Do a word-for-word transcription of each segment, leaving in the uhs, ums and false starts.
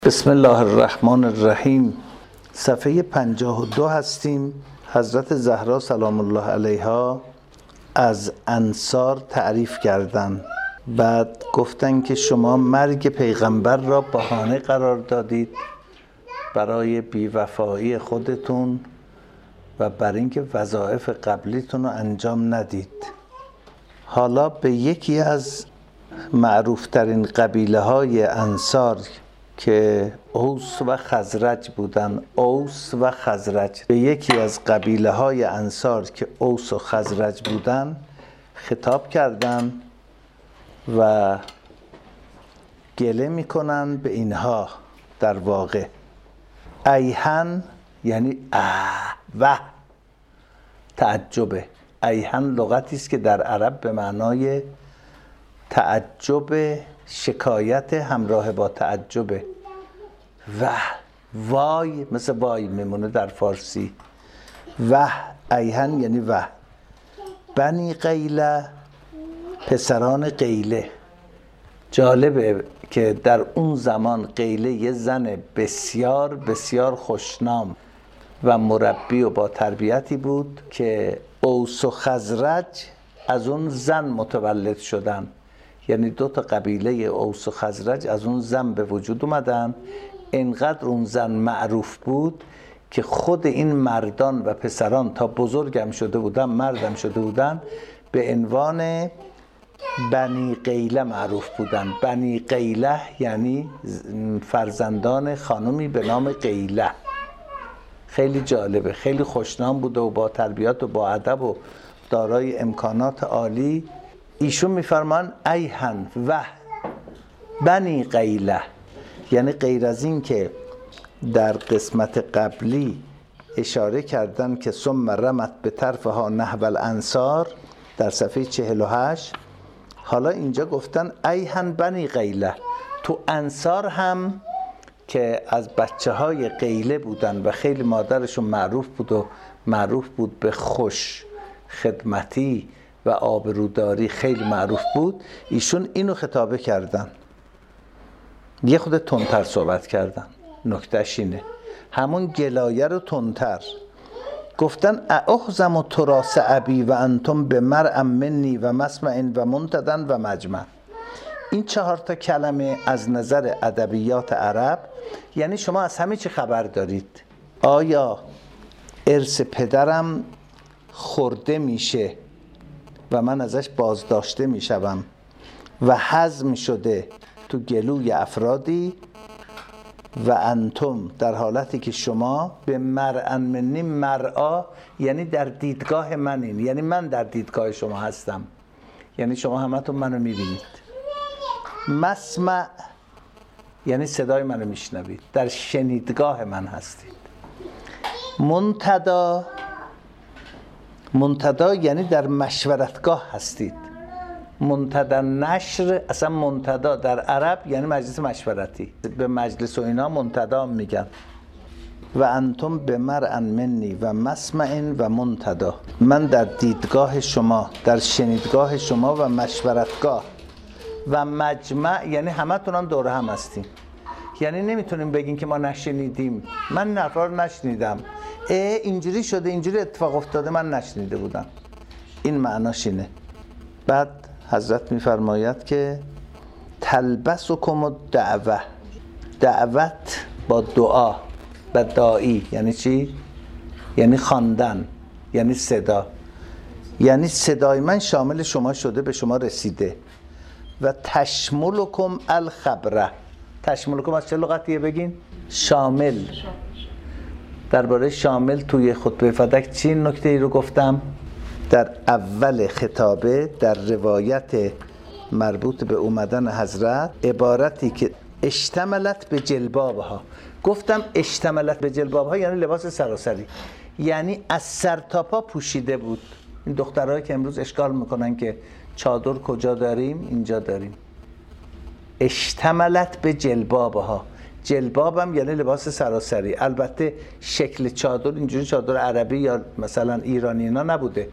بسم الله الرحمن الرحیم. صفحه پنجاه و دو هستیم. حضرت زهرا سلام الله علیها از انصار تعریف کردند. بعد گفتن که شما مرگ پیغمبر را بهانه قرار دادید برای بیوفایی خودتون و بر اینکه وظایف قبلیتون رو انجام ندید. حالا به یکی از معروفترین قبیله های انصار که اوس و خزرج بودن، اوس و خزرج، به یکی از قبیله های انصار که اوس و خزرج بودن خطاب کردن و گله میکنن به اینها. در واقع ایهن یعنی اه و تعجبه. ایهن لغتی است که در عرب به معنای تعجب، شکایت همراه با تعجبه. و وای مثل وای میمونه در فارسی. و ایهن یعنی و بنی قیله، پسران قیله. جالبه که در اون زمان قیله یه زن بسیار بسیار خوشنام و مربی و با تربیتی بود که اوس و خزرج از اون زن متولد شدن. یعنی دو تا قبیله اوس و خزرج از اون زن به وجود اومدن. اینقدر اون زن معروف بود که خود این مردان و پسران تا بزرگم شده بودن، مردم شده بودن، به عنوان بنی قیله معروف بودن. بنی قیله یعنی فرزندان خانمی به نام قیله. خیلی جالبه، خیلی خوشنام بوده و با تربیت و با ادب و دارای امکانات عالی. ایشون میفرمان ایهن و بنی قیله، یعنی غیر از این که در قسمت قبلی اشاره کردن که ثم رمت به طرفها نحو الانصار در صفحه چهل و هشت، حالا اینجا گفتن ایهن بنی قیله. تو انصار هم که از بچه های قیله بودن و خیلی مادرشون معروف بود و معروف بود به خوش خدمتی و آبروداری، خیلی معروف بود، ایشون اینو خطابه کردن. یه خود تندتر صحبت کردن. نکتهش اینه، همون گلایه رو تندتر گفتن. احزم و تراس ابی و انتم به مرعم منی و مسمع و منتدن و مجمع. این چهار تا کلمه از نظر ادبیات عرب یعنی شما از همه چی خبر دارید. آیا ارث پدرم خورده میشه و من ازش بازداشته میشوم و هضم شده تو گلوی افرادی، و انتم در حالتی که شما به مرعن منی، مرعا یعنی در دیدگاه منین، یعنی من در دیدگاه شما هستم، یعنی شما همتون منو میبینید. مسمع یعنی صدای منو میشنوید، در شنیدگاه من هستید. منتدا، منتدا یعنی در مشورتگاه هستید. منتدا نشر، اصلا منتدا در عرب یعنی مجلس مشورتی. به مجلس و اینا منتدا میگن. و انتم به مرعن منی و مسمع و منتدا، من در دیدگاه شما، در شنیدگاه شما و مشورتگاه. و مجمع یعنی همتون هم دور هم هستیم، یعنی نمیتونیم بگین که ما نشنیدیم. من این حرفا رو نشنیدم، اه اینجوری شده، اینجوری اتفاق افتاده، من نشنیده بودم. این معناش اینه. بعد حضرت میفرماید که تلبسکم الدعوه، دعوت با دعا و داعی یعنی چی؟ یعنی خواندن، یعنی صدا، یعنی صدای من شامل شما شده، به شما رسیده. و تشملکم الخبره، تشملکم از چه لغتیه بگین؟ شامل. درباره شامل توی خطبه فدک چی نکته ای رو گفتم؟ در اول خطابه در روایت مربوط به اومدن حضرت عبارتی که اشتملت به جلبابها، گفتم اشتملت به جلبابها یعنی لباس سراسری، یعنی از سر تا پا پوشیده بود. این دخترهایی که امروز اشکال میکنن که چادر کجا داریم؟ اینجا داریم. اشتملت به جلبابها، جلبابم یعنی لباس سراسری. البته شکل چادر اینجوری چادر عربی یا مثلا ایرانی اینا نبوده،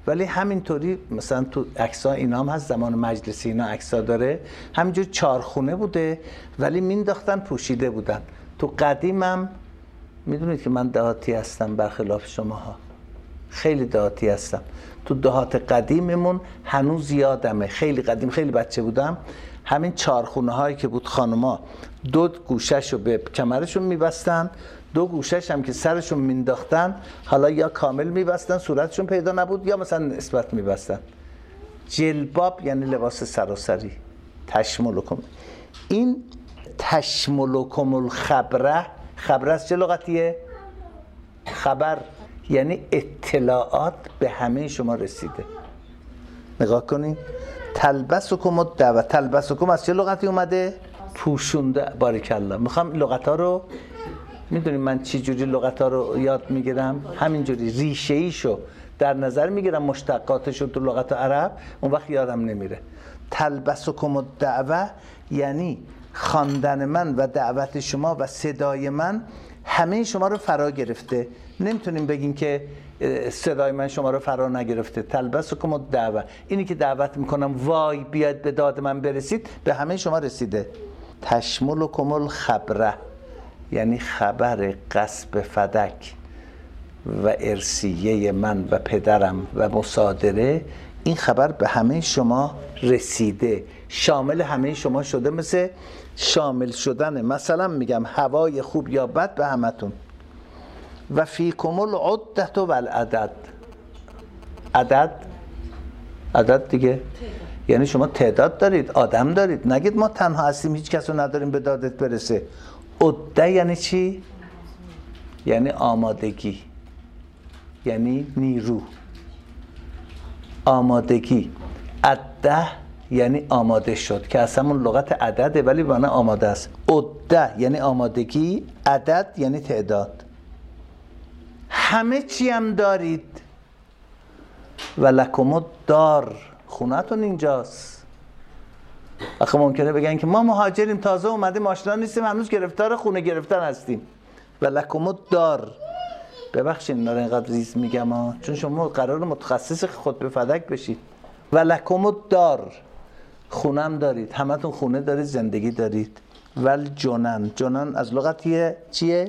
ولی همینطوری مثلا تو عکس‌ها اینا هم هست، زمان مجلسی اینا عکس‌ها داره، همینجور چارخونه بوده ولی مینداختن پوشیده بودن. تو قدیمم میدونید که من دهاتی هستم برخلاف شماها، خیلی دهاتی هستم. تو دهات قدیممون هنوز یادمه، خیلی قدیم خیلی بچه بودم، همین چارخونه هایی که بود خانوما دو گوشه‌شو به کمرشون میبستن، دو گوشش هم که سرشون مینداختن، حالا یا کامل میبستن صورتشون پیدا نبود یا مثلا نسبت میبستن. جلباب یعنی لباس سراسری. تشملکم، این تشملکم الخبره، خبره از چه لغتیه؟ خبر یعنی اطلاعات به همه شما رسیده. نگاه کنین، تلبسکم الدعوه، تلبسکم از چه لغتی اومده؟ پوشونده. باریکالله. میخوام این لغت ها رو، میدونیم من چی جوری لغت ها رو یاد میگیرم؟ همینجوری ریشه ایشو در نظر میگیرم، مشتقاتشو تو لغت عرب، اون وقت یادم نمیره. تلبسکم الدعوه یعنی خواندن من و دعوت شما و صدای من همه شما رو فرا گرفته. نمیتونیم بگیم که صدای من شما رو فرا نگرفته. تلبسکم الدعوه، اینی که دعوت میکنم وای بیاید به داد من برسید، به همه شما رسیده. تشملکم الخبره یعنی خبر غصب فدک و ارثیه من و پدرم و مصادره، این خبر به همه شما رسیده، شامل همه شما شده، مثل شامل شدن مثلا میگم هوای خوب یا بد به همتون. و فیکم العدة و العدد، عدد عدد دیگه یعنی شما تعداد دارید، آدم دارید، نگید ما تنها هستیم هیچ کس رو نداریم به دادت برسه. عده یعنی چی؟ یعنی آمادگی، یعنی نیرو، آمادگی. عده یعنی آماده شد که اصلا اون لغت عدده ولی معنی آماده است. عده یعنی آمادگی، عدد یعنی تعداد. همه چی هم دارید. و لکم الدار، خونتون اینجاست. آخه ممکنه بگن که ما مهاجریم تازه اومدیم آشنا نیستیم هنوز گرفتار خونه گرفتن هستیم. و لکم الدار، ببخشید اینا رو اینقدر ریز میگم ها، چون شما قرار متخصص خود به فدک بشید. و لکم الدار، خونم دارید، همتون خونه دارید، زندگی دارید. ول جنن، جنن از لغتیه چیه؟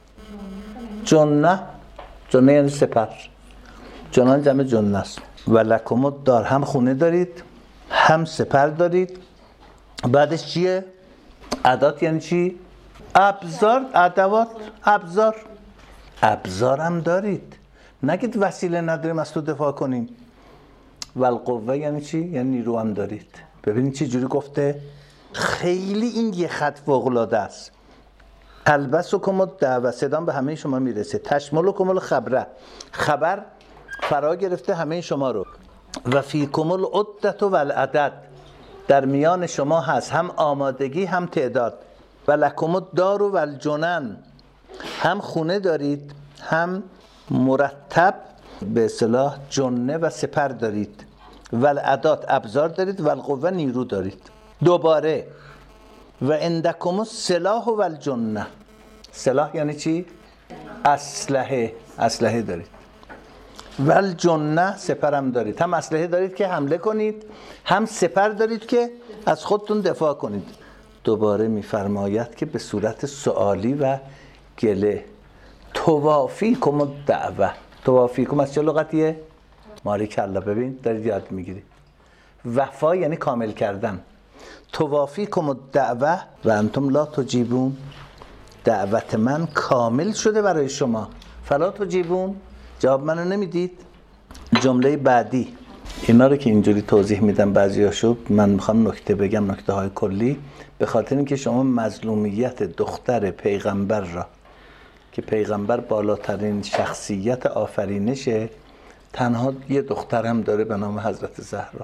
جنه، جنه یعنی سپر، جنن جمع جنه است. و لکم الدار، هم خونه دارید هم سپر دارید. بعدش چیه؟ عدات یعنی چی؟ ابزار، ادوات، ابزار. ابزار هم دارید، نگید وسیله نداریم از تو دفاع کنیم. و القوه یعنی چی؟ یعنی نیرو هم دارید. ببینید چی جوری گفته؟ خیلی این یه خط فوق‌العاده است. تلبسکم الدعوه، صدام به همه شما میرسه. تشملکم الخبره، خبر فرا گرفته همه شما رو. و فیکم العدة و العدد، در میان شما هست هم آمادگی هم تعداد. و لکم الدار و الجنن، هم خونه دارید هم مرتب به اصطلاح جنه و سپر دارید. و العدات، ابزار دارید. و القوه، نیرو دارید. دوباره و عندکم السلاح و الجنه، سلاح یعنی چی؟ اسلحه، اسلحه دارید. و الجنه، سپرم دارید، هم اسلحه دارید که حمله کنید هم سپر دارید که از خودتون دفاع کنید. دوباره میفرماید که به صورت سوالی و گله، توافیکم الدعوه، توافیکم از چه لغتیه؟ باریکالله. ببین دارید یاد میگیرید. وفا یعنی کامل کردن. توافیکم الدعوه و انتم لا تجیبون، دعوت من کامل شده برای شما. فلا تجیبون، جواب منو نمیدید. جمله بعدی، اینا رو که اینجوری توضیح میدم بعضیاشو، من میخوام نکته بگم، نکته های کلی، به خاطر اینکه شما مظلومیت دختر پیغمبر را که پیغمبر بالاترین شخصیت آفرینشه، تنها یه دخترم داره به نام حضرت زهرا.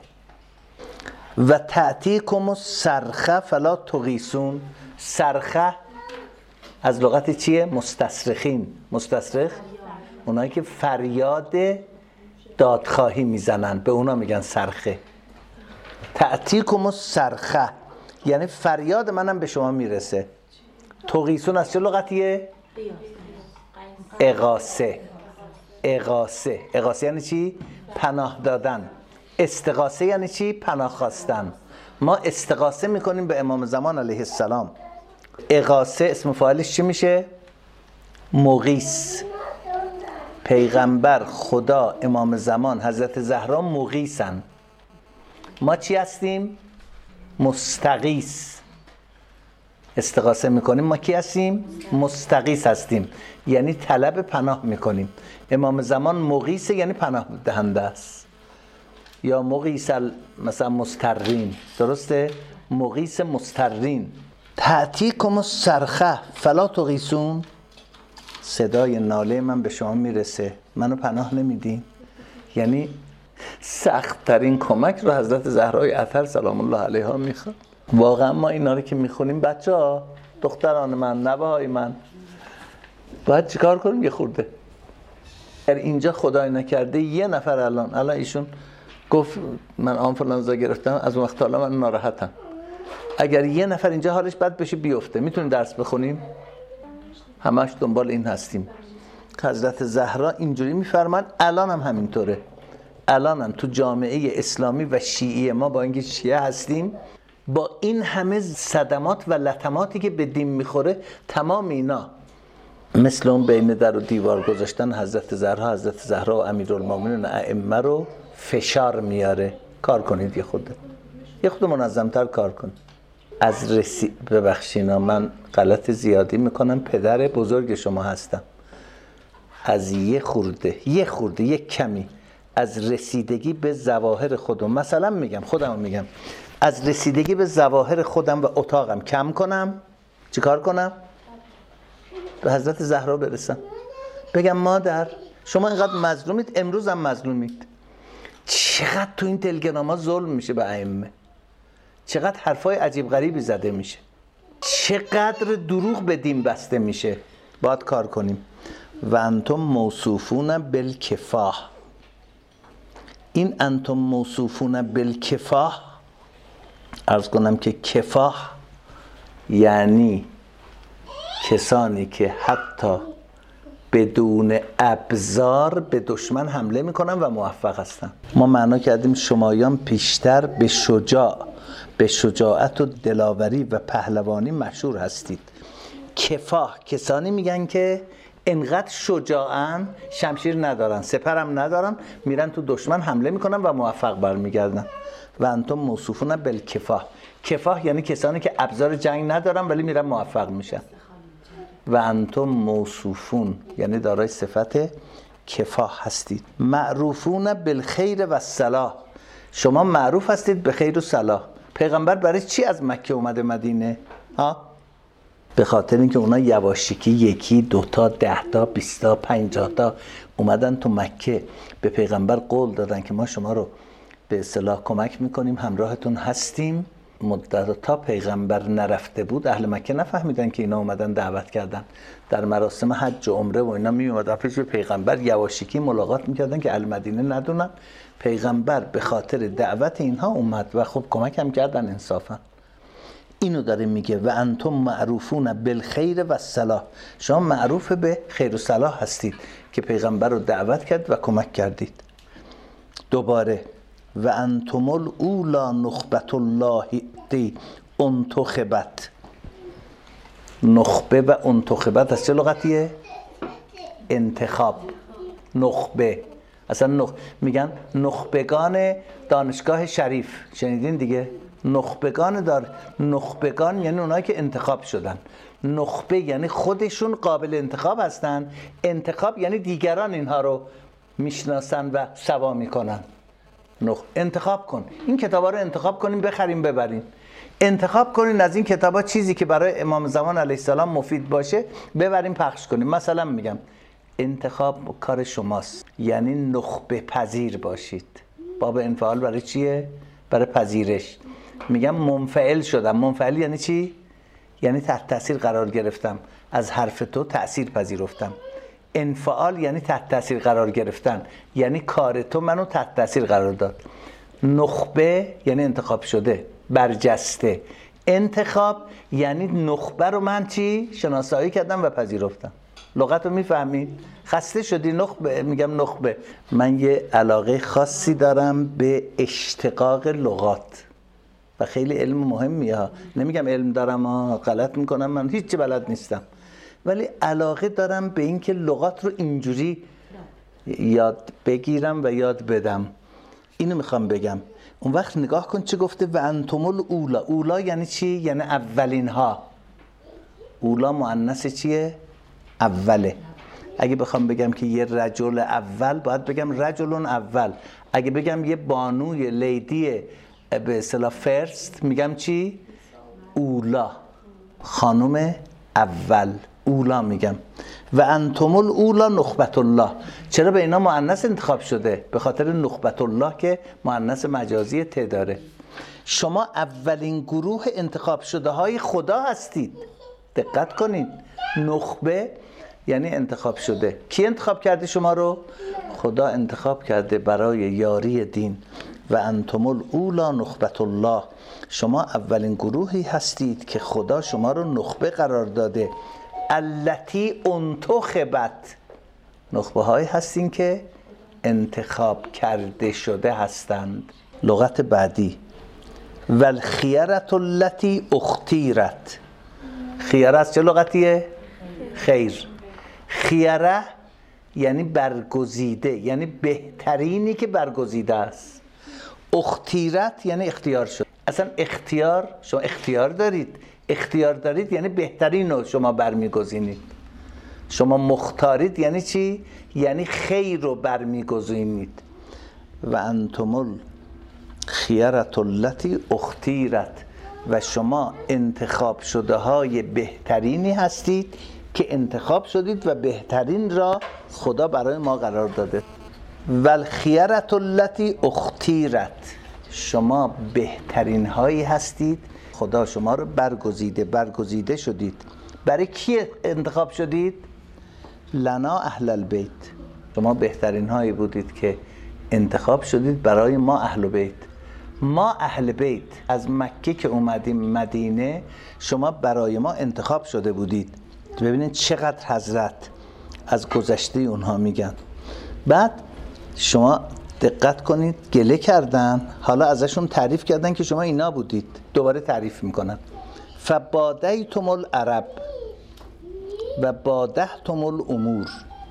و تأتیکم الصرخه فلا تغیثون، صرخه از لغت چیه؟ مستصرخین. مستصرخ اونایی که فریاد دادخواهی میزنن، به اونا میگن صرخه. تأتیکم الصرخه یعنی فریاد منم به شما میرسه. تغیثون از چه لغتیه؟ اغاثه. اغاثه، اغاثه یعنی چی؟ پناه دادن. استغاثه یعنی چی؟ پناه خواستن. ما استغاثه میکنیم به امام زمان علیه السلام. اغاثه اسم فاعلش چی میشه؟ مغیث. پیغمبر، خدا، امام زمان، حضرت زهرا مغیثن. ما چی هستیم؟ مستغیث. استغاثه میکنیم ما کی هستیم؟ مستغیث هستیم، یعنی طلب پناه میکنیم. امام زمان مغیث یعنی پناه دهنده است. یا مغیث مثلا مسترین، درسته؟ مغیث مسترین. تأتیکم الصرخه فلا تغیثون، صدای ناله من به شما میرسه، منو پناه نمیدین. یعنی سخت ترین کمک رو حضرت زهرای اطهر سلام الله علیها میخواد. واقعا ما اینا رو که میخونیم بچه ها، دختران من، نوه های من، باید چیکار کنیم؟ یه خورده اگر اینجا خدای نکرده یه نفر الان الان ایشون گفت من آنفولانزا گرفتم، از اون وقت حالا من ناراحتم، اگر یه نفر اینجا حالش بد بشه بیفته، میتونیم درس بخونیم؟ همش دنبال این هستیم. حضرت زهرا اینجوری میفرمان، الان هم همینطوره. الان هم تو جامعه اسلامی و شیعی ما با اینکه شیعه هستیم، با این همه صدمات و لطماتی که به دین میخوره، تمام اینا مثل اون بین در و دیوار گذاشتن حضرت زهرا حضرت زهرا و امیرالمومنین ائمه رو فشار میاره. کار کنید، یه خود یه خود منظمتر کار کن. از رسی ببخشینا من غلط زیادی میکنم، پدر بزرگ شما هستم. از یه خورده یه خورده یه کمی از رسیدگی به ظواهر خودم، مثلا میگم خودم میگم، از رسیدگی به ظواهر خودم و اتاقم کم کنم. چیکار کنم؟ به حضرت زهرا برسم، بگم مادر شما اینقدر مظلومید، امروز هم مظلومید. چقدر تو این تلگرام ظلم میشه به ائمه، چقدر حرفای عجیب غریبی زده میشه، چقدر دروغ به دین بسته میشه. باید کار کنیم. و انتم موصوفون بالکفاح. این انتم موصوفون بالکفاح، عرض کنم که کفاح یعنی کسانی که حتی بدون ابزار به دشمن حمله میکنن و موفق هستن. ما معنا کردیم شمایان پیشتر به شجاع به شجاعت و دلاوری و پهلوانی مشهور هستید. کفاح کسانی میگن که انقدر شجاعن، شمشیر ندارن، سپرم ندارن، میرن تو دشمن حمله میکنن و موفق برمیگردن. و انتم موصوفون بالکفاح. کفاح یعنی کسانی که ابزار جنگ ندارن ولی میرن موفق میشن. و انتم موصوفون یعنی دارای صفت کفاح هستید. معروفون بالخیر و الصلاح. شما معروف هستید به خیر و صلاح. پیغمبر برای چی از مکه اومده مدینه؟ ها؟ به خاطر اینکه اونا یواشکی یکی دوتا دهتا بیستا پنجاهتا اومدن تو مکه، به پیغمبر قول دادن که ما شما رو به اصطلاح کمک میکنیم، همراهتون هستیم. مدت تا پیغمبر نرفته بود اهل مکه نفهمیدن که اینا اومدن دعوت کردن. در مراسم حج و عمره و اینا می اومدن پیش پیغمبر یواشکی ملاقات میکردن که اهل مدینه ندونن. پیغمبر به خاطر دعوت اینها اومد و خب کمک هم کردن انصافا. اینو داره میگه و انتم معروفون بالخیر و الصلاح. شما معروف به خیر و صلاح هستید که پیغمبر رو دعوت کرد و کمک کردید. دوباره و انتم الاولا نخبت الله دی انتخبت. نخبه و انتخبت از چه لغتیه؟ انتخاب. نخبه اصلا نخ... میگن نخبگان دانشگاه شریف، شنیدین دیگه؟ نخبگان دار نخبگان یعنی اونایی که انتخاب شدن. نخبه یعنی خودشون قابل انتخاب هستن، انتخاب یعنی دیگران اینها رو میشناسن و سوا میکنن. نخ... انتخاب کن، این کتابا رو انتخاب کنیم بخریم ببرین. انتخاب کنین از این کتابا چیزی که برای امام زمان علیه السلام مفید باشه ببریم پخش کنیم. مثلا میگم انتخاب کار شماست، یعنی نخبه پذیر باشید. باب انفعال برای چیه؟ برای پذیرش. میگم منفعل شدم. منفعل یعنی چی؟ یعنی تحت تاثیر قرار گرفتم، از حرف تو تأثیر پذیرفتم. انفعال یعنی تحت تاثیر قرار گرفتن، یعنی کار تو منو تحت تاثیر قرار داد. نخبه یعنی انتخاب شده، برجسته. انتخاب یعنی نخبه رو من چی؟ شناسایی کردم و پذیرفتم. لغت رو میفهمید؟ خسته شدی نخبه؟ میگم نخبه. من یه علاقه خاصی دارم به اشتقاق لغات و خیلی علم مهمیه ها. نمیگم علم دارم ها، غلط میکنم، من هیچ بلد نیستم، ولی علاقه دارم به اینکه لغات رو اینجوری یاد بگیرم و یاد بدم. اینو میخوام بگم. اون وقت نگاه کن چه گفته و انتم الاولا. اولا یعنی چی؟ یعنی اولین ها. اولا مؤنث چیه؟ اوله. اگه بخوام بگم که یه رجل اول، باید بگم رجل اول. اگه بگم یه بانوی لیدی به اصطلاح فرست، میگم چی؟ اولا، خانم اول، اولا میگم. و انتم الاولا نخبت الله. چرا به اینا مؤنث انتخاب شده؟ به خاطر نخبت الله که مؤنث مجازی ت داره. شما اولین گروه انتخاب شده های خدا هستید. دقت کنید، نخبه یعنی انتخاب شده. کی انتخاب کرده شما رو؟ خدا انتخاب کرده برای یاری دین. و انتم الاولا نخبت الله. شما اولین گروهی هستید که خدا شما رو نخبه قرار داده. التی انتخبت. نخبه هایی هستین که انتخاب کرده شده هستند. لغت بعدی والخیرة التی اختیرت. خیره از چه لغتیه؟ خیر. خیره یعنی برگزیده، یعنی بهترینی که برگزیده است. اختیرت یعنی اختیار شد. اصلا اختیار، شما اختیار دارید. اختیار دارید یعنی بهترین رو شما برمیگزینید. شما مختارید یعنی چی؟ یعنی خیر رو برمیگزینید. و انتم الخیرة التی اختیرت. و شما انتخاب شده های بهترینی هستید که انتخاب شدید و بهترین را خدا برای ما قرار داده. و الخیرة التی اختیرت. شما بهترین هایی هستید، خدا شما رو برگزیده، برگزیده شدید. برای کی انتخاب شدید؟ لنا اهل البیت. شما بهترین هایی بودید که انتخاب شدید برای ما اهل بیت. ما اهل بیت از مکه که اومدیم مدینه، شما برای ما انتخاب شده بودید. ببینید چقدر حضرت از گذشته اونها میگن. بعد شما دقت کنید، گله کردن، حالا ازشون تعریف کردن که شما اینا بودید، دوباره تعریف میکنن. فبادیتم العرب و بادهتم الامور.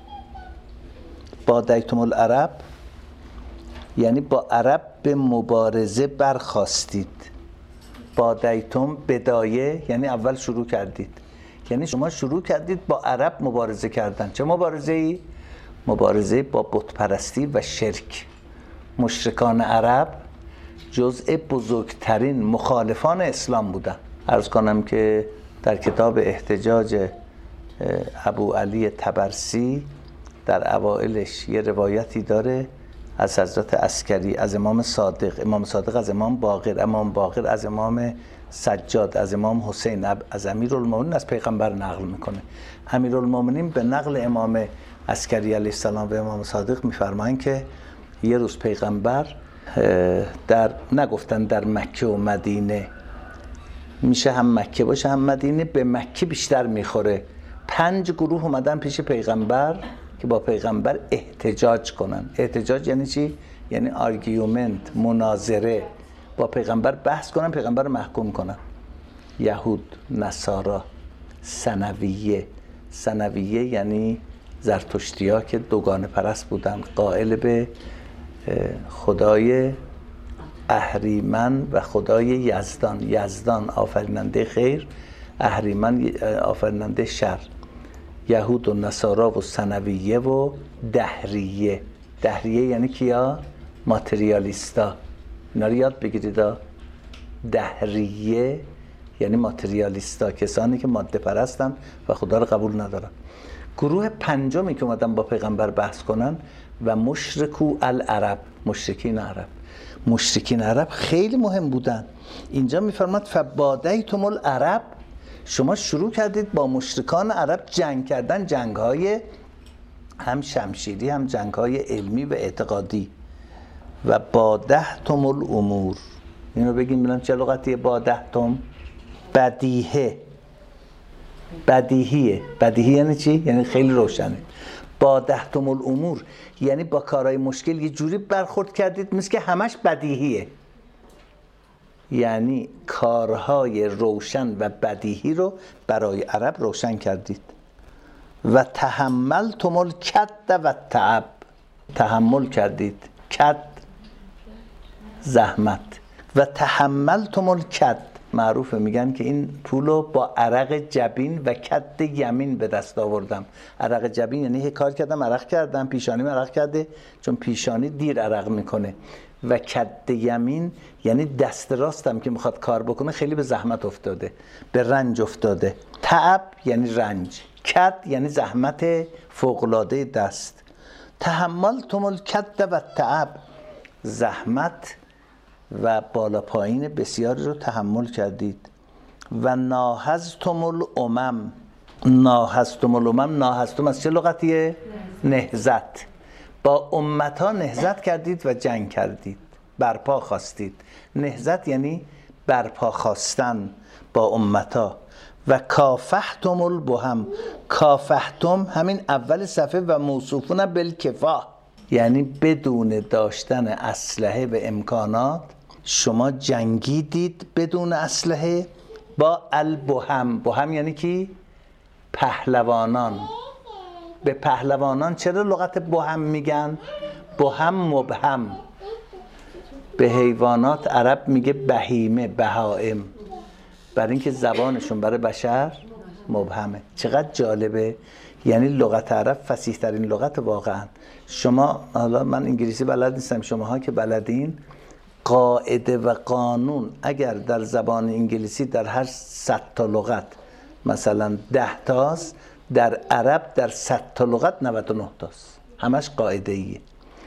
بادیتم العرب یعنی با عرب به مبارزه برخاستید. بادیتم بدایه یعنی اول شروع کردید، یعنی شما شروع کردید با عرب مبارزه کردن. چه مبارزه ای؟ مبارزه با بت پرستی و شرک. مشرکان عرب جزء بزرگترین مخالفان اسلام بودن. عرض کنم که در کتاب احتجاج ابو علی طبرسی در اوائلش یه روایتی داره از حضرت عسکری، از امام صادق، امام صادق از امام باقر، امام باقر از امام سجاد، از امام حسین، از امیرالمومنین از پیغمبر نقل میکنه. امیرالمومنین به نقل امام عسکری علیه السلام و امام صادق میفرمایند که یه روز پیغمبر در نگفتن در مکه و مدینه، میشه هم مکه باشه هم مدینه، به مکه بیشتر میخوره. پنج گروه اومدن پیش پیغمبر که با پیغمبر احتجاج کنن. احتجاج یعنی چی؟ یعنی آرگیومنت، مناظره، با پیغمبر بحث کنن، پیغمبر رو محکوم کنن. یهود، نصارا، ثنویه. ثنویه یعنی زرتشتی‌ها که دوگانه پرست بودن، قائل به خدای اهریمن و خدای یزدان. یزدان آفریننده خیر، اهریمن آفریننده شر. یهود و نصارا و ثنویه و دهریه. دهریه یعنی کیا؟ ماتریالیستا. اینا رو یاد بگیرید. دهریه یعنی ماتریالیستا، کسانی که ماده پرستن و خدا رو قبول ندارن. گروه پنجمی که اومدن با پیغمبر بحث کنن و مشرکو العرب، مشرکین عرب. مشرکین عرب خیلی مهم بودن. اینجا میفرماد فبادیتم العرب. شما شروع کردید با مشرکان عرب جنگ کردن، جنگ‌های هم شمشیری هم جنگ‌های علمی و اعتقادی. و بادهتم الامور. اینو بگیم ببینم چه لغتیه بادهتم؟ بدیهه. بدیهیه. بدیهی یعنی چی؟ یعنی خیلی روشنه. با دهتم الامور یعنی با کارهای مشکل یه جوری برخورد کردید مثل که همش بدیهیه، یعنی کارهای روشن و بدیهی رو برای عرب روشن کردید. و تحملتم الکد و التعب، تحمل کردید، کد زحمت، و تحملتم الکد معروفه، میگن که این پولو با عرق جبین و کد یمین به دست آوردم. عرق جبین یعنی کار کردم عرق کردم، پیشانی عرق کرده چون پیشانی دیر عرق میکنه، و کد یمین یعنی دست راستم که میخواد کار بکنه خیلی به زحمت افتاده، به رنج افتاده. تعب یعنی رنج، کد یعنی زحمت فوق‌العاده دست. تحملتم الکد و التعب، زحمت و بالا پایین بسیاری رو تحمل کردید. و ناهضتم الامم، ناهضتم الامم، ناهضتم از چه لغتیه؟ نهضت. با امتا نهضت کردید و جنگ کردید، برپا خواستید. نهضت یعنی برپا خواستن با امتا. و کافحتم البهم، کافحتم همین اول صفحه و موصوفون بالکفاح، یعنی بدون داشتن اسلحه و امکانات شما جنگیدید بدون اسلحه با البهم. بهم یعنی کی؟ پهلوانان. به پهلوانان چرا لغت بهم میگن؟ بهم مبهم. به حیوانات عرب میگه بهیمه، بهائم، برای اینکه زبانشون برای بشر مبهمه. چقدر جالبه، یعنی لغت عرب فصیح ترین لغت واقعا. شما، حالا من انگلیسی بلد نیستم، شماها که بلدین، قاعده و قانون اگر در زبان انگلیسی در هر صد تا لغت مثلا ده تاست، در عرب در صد تا لغت نود و نه تاست، همش قاعده ایه.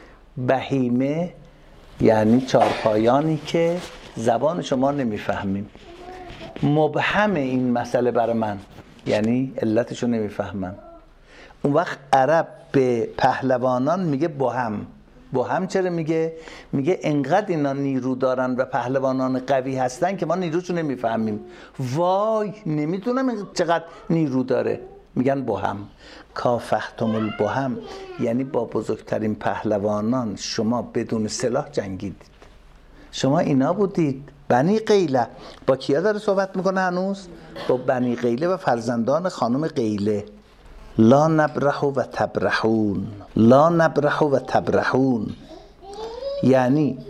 بهیمه یعنی چارپایانی که زبان شما نمیفهمیم. مبهم این مسئله برای من یعنی علتشو نمیفهمم. اون وقت عرب به پهلوانان میگه بهم. بهم چرا میگه؟ میگه انقدر اینا نیرو دارن و پهلوانان قوی هستن که ما نیروشو نمیفهمیم. وای نمیدونم چقدر نیرو داره، میگن بهم. کافحتم البهم یعنی با بزرگترین پهلوانان شما بدون سلاح جنگیدید. شما اینا بودید. بنی قیله با کیا داره صحبت میکنه هنوز؟ با بنی قیله و فرزندان خانم قیله. لا نبرح و تبرحون، لا نبرح و تبرحون یعنی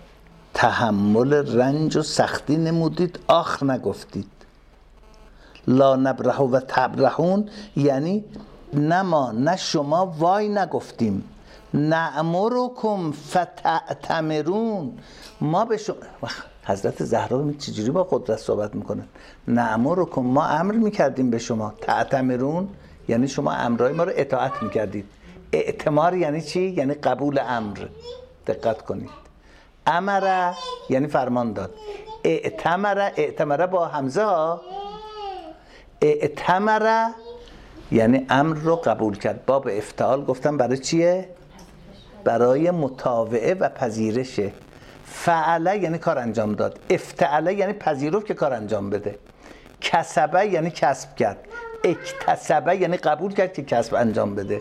تحمل رنج و سختی نمودید، آخ نگفتید. لا نبرح و تبرحون یعنی نه ما نه شما وای نگفتیم. نأمرکم فتأتمرون، ما به شما، حضرت زهرا ببینید چجوری با قدرت صحبت میکنن. نأمرکم، ما امر میکردیم به شما. تأتمرون یعنی شما امرای ما رو اطاعت میکردید. اعتمار یعنی چی؟ یعنی قبول امر. دقت کنید. امر یعنی فرمان داد. اعتمر، اعتمر با همزه ها. اعتمر یعنی امر رو قبول کرد. باب افتعال گفتم برای چیه؟ برای متابعه و پذیرشه. فعله یعنی کار انجام داد. افتعله یعنی پذیرفت که کار انجام بده. کسبه یعنی کسب کرد. اکتسبه یعنی قبول کرد که کسب انجام بده.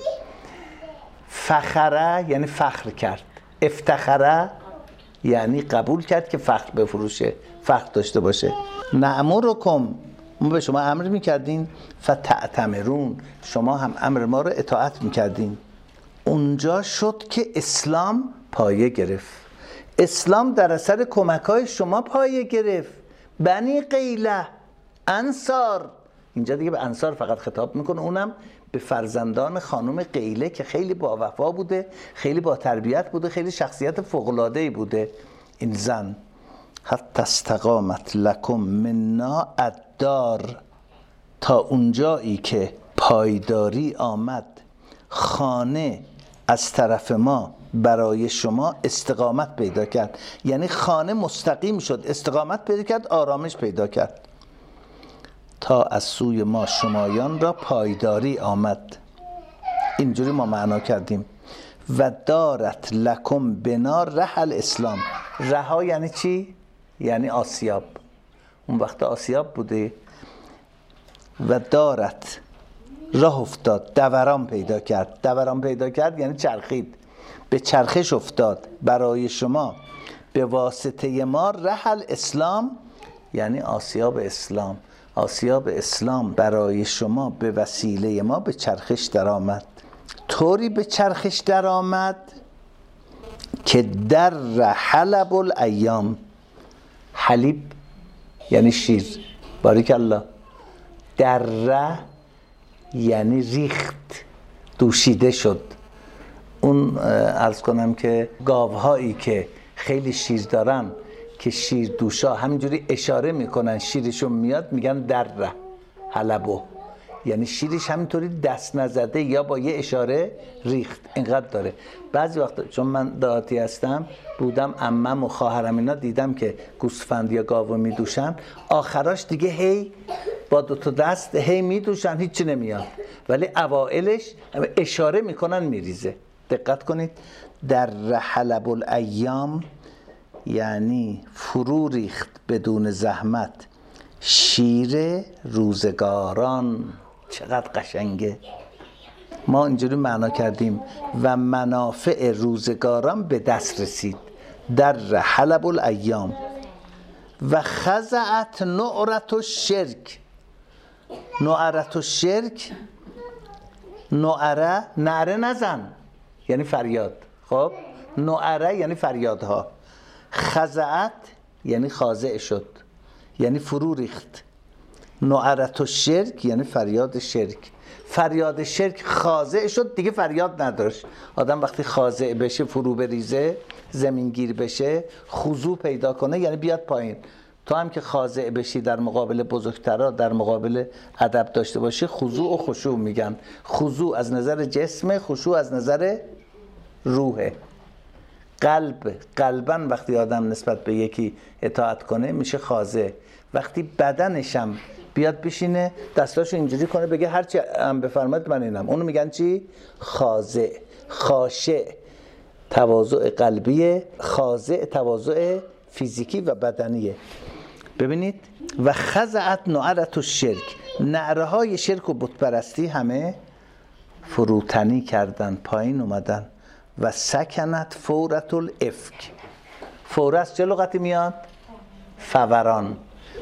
فخره یعنی فخر کرد. افتخره یعنی قبول کرد که فخر بفروشه، فخر داشته باشه. نأمرکم، ما به شما امر میکردین، فتأتمرون، شما هم امر ما رو اطاعت میکردین. اونجا شد که اسلام پایه گرفت. اسلام در اثر کمک‌های شما پایه گرفت. بنی قیله، انصار، اینجا دیگه به انصار فقط خطاب میکنه، اونم به فرزندان خانم قیله که خیلی با وفا بوده، خیلی با تربیت بوده، خیلی شخصیت فوق‌العاده‌ای بوده این زن. حتی استقامت لکم منا الدار، تا اونجایی که پایداری آمد، خانه از طرف ما برای شما استقامت پیدا کرد. یعنی خانه مستقیم شد، استقامت پیدا کرد، آرامش پیدا کرد. تا از سوی ما شمایان را پایداری آمد. اینجوری ما معنا کردیم. و دارت لکم بنا رحل اسلام. رها یعنی چی؟ یعنی آسیاب. اون وقت آسیاب بوده. و دارت راه افتاد، دوران پیدا کرد. دوران پیدا کرد یعنی چرخید، به چرخش افتاد برای شما به واسطه ما رحل اسلام، یعنی آسیاب اسلام. آسیاب اسلام برای شما به وسیله ما به چرخش درآمد. طوری به چرخش درآمد که در حلب الایام، حلیب یعنی شیر، بارک الله. در یعنی ریخت، دوشیده شد. اون عرض کنم که گاوهایی که خیلی شیر دارن که شیر دوشا همینجوری اشاره میکنن شیرشون میاد، میگن در حلبو، یعنی شیرش همینطوری دست نزده یا با یه اشاره ریخت، اینقدر داره. بعضی وقت چون من دهاتی هستم بودم، عمم و خواهرم اینا دیدم که گوسفند یا گاو میدوشن، آخراش دیگه هی با دو تا دست هی میدوشن، هیچی نمیاد، ولی اوائلش اشاره میکنن میریزه. دقت کنید. در حلب الایام یعنی فرو ریخت بدون زحمت شیر روزگاران. چقدر قشنگه. ما اینجوری معنا کردیم و منافع روزگاران به دست رسید. در حلب الایام و خضعت نعرت الشرک. نعرت الشرک، نعره نعره نزن یعنی فریاد. خب نعره یعنی فریادها. خضعت یعنی خاضع شد، یعنی فرو ریخت. نعرت الشرک یعنی فریاد شرک. فریاد شرک خاضع شد، دیگه فریاد نداشت. آدم وقتی خاضع بشه، فرو بریزه، زمینگیر بشه، خضوع پیدا کنه، یعنی بیاد پایین. تو هم که خاضع بشی در مقابل بزرگترا، در مقابل ادب داشته باشی، خضوع و خشوع میگن. خضوع از نظر جسم، خشوع از نظر روحه. قلب، قلباً وقتی آدم نسبت به یکی اطاعت کنه میشه خاضع. وقتی بدنشم بیاد بشینه دستاشو اینجوری کنه بگه هرچی هم بفرماید من اینم، اونو میگن چی؟ خاضع. خاشع تواضع قلبیه، خاضع تواضع فیزیکی و بدنیه. ببینید و خضعت نعرت الشرک، نعره های شرک و بت پرستی همه فروتنی کردن، پایین اومدن. و سکنت فورت الافک. فورت چه لغتی میاد؟ فوران.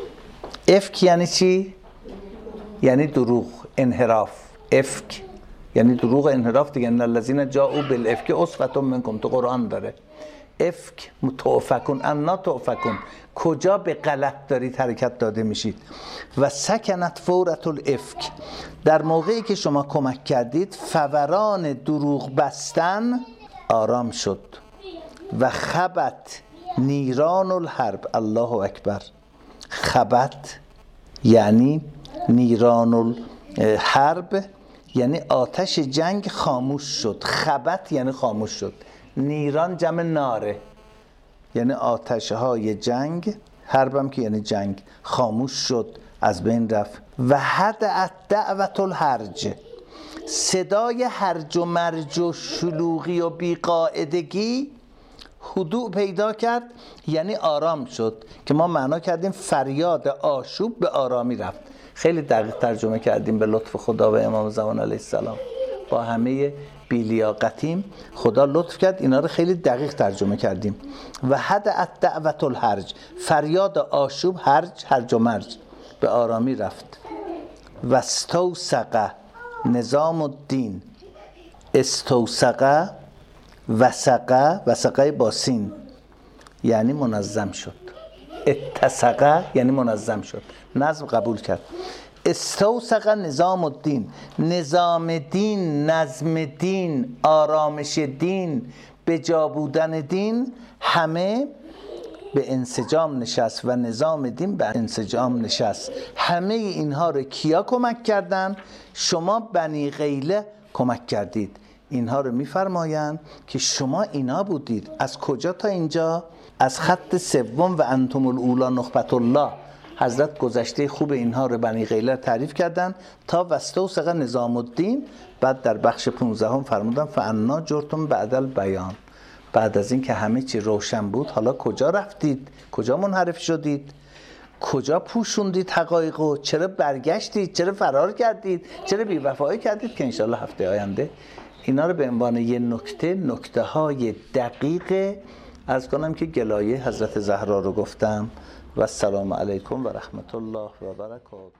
افک یعنی چی؟ یعنی دروغ، انحراف. افک یعنی دروغ، انحراف دیگه. ان الذين جاءوا بالافک عصبة منکم، تو قرآن داره. افک متوفکون، انا توفکون، کجا به غلط دارید حرکت داده میشید. و سکنت فورت الافک، در موقعی که شما کمک کردید فوران دروغ بستن آرام شد. و خبت نیران الحرب، الله اکبر. خبت یعنی نیران الحرب، یعنی آتش جنگ خاموش شد. خبت یعنی خاموش شد. نیران جمع ناره، یعنی آتش های جنگ. حربم که یعنی جنگ، خاموش شد، از بین رفت. و هدأت دعوت الهرج، صدای هرج و مرج و شلوغی و بیقاعدگی هدوء پیدا کرد، یعنی آرام شد، که ما معنا کردیم فریاد آشوب به آرامی رفت. خیلی دقیق ترجمه کردیم به لطف خدا و امام زمان علیه السلام. با همه بیلیاقتیم خدا لطف کرد اینا رو خیلی دقیق ترجمه کردیم. و هدأت دعوت الهرج، فریاد آشوب، هرج هرج و مرج، به آرامی رفت. و استوثق نظام الدین. استوثق وثقه، وثقه با سین یعنی منظم شد. اتسقه یعنی منظم شد، نظم قبول کرد. استوثق نظام الدین، نظام دین، نظم دین، آرامش دین، به جا بودن دین همه به انسجام نشست و نظام دین به انسجام نشست. همه اینها رو کیا کمک کردن؟ شما بنی غیله کمک کردید. اینها رو میفرمایند که شما اینا بودید. از کجا تا اینجا؟ از خط سوم و انتم الاولا نخبت الله. حضرت گذشته خوب اینها رو بنی غیله تعریف کردن تا واستوثق نظام الدین. بعد در بخش پانزدهم فرمودن فانا جرتم بعد البیان، بعد از این که همه چی روشن بود حالا کجا رفتید؟ کجا منحرف شدید؟ کجا پوشوندید حقایقو؟ چرا برگشتید؟ چرا فرار کردید؟ چرا بی‌وفایی کردید؟ که انشالله هفته آینده اینا رو به عنوان یه نکته نکته های دقیق عرض کنم که گلایه حضرت زهرا رو گفتم. و السلام علیکم و رحمت الله و برکاته.